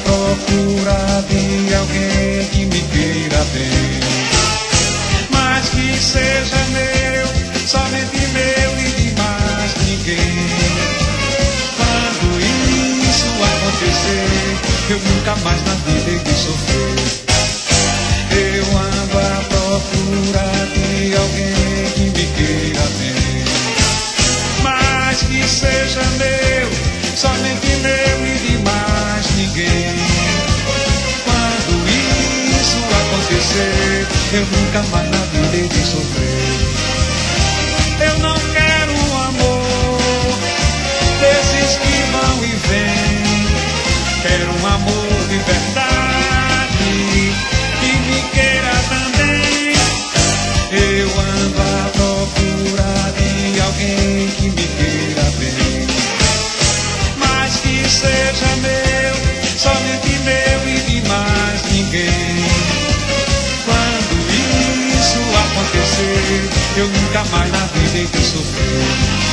procura de alguém que me queira bem, mas que seja meu, somente meu e de mais ninguém. Quando isso acontecer, eu nunca mais na vida hei de sofrer. Eu ando à procura de alguém que me queira bem, mas que seja meu, somente meu e de mais ninguém. Quando isso acontecer, eu nunca mais na vida hei de sofrer. Eu não quero um amor desses que vão e vêm. Quero um amor de verdade que me queira também. Eu ando à procura de alguém que me queira bem, mas que seja meu, somente meu e de mais ninguém. Quando isso acontecer, eu nunca mais na vida hei de sofrer.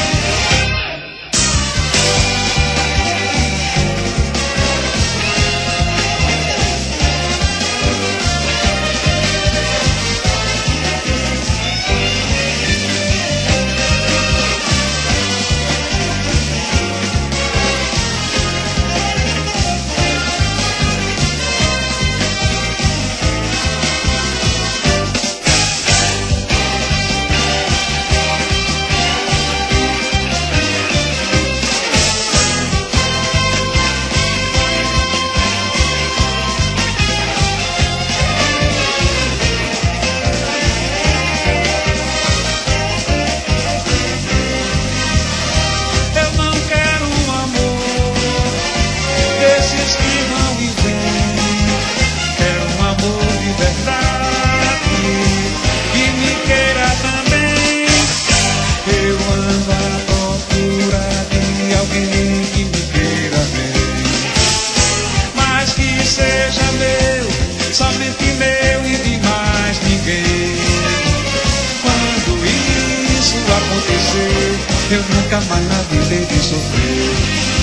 Somente meu e de mais ninguém. Quando isso acontecer, eu nunca mais na vida hei de sofrer.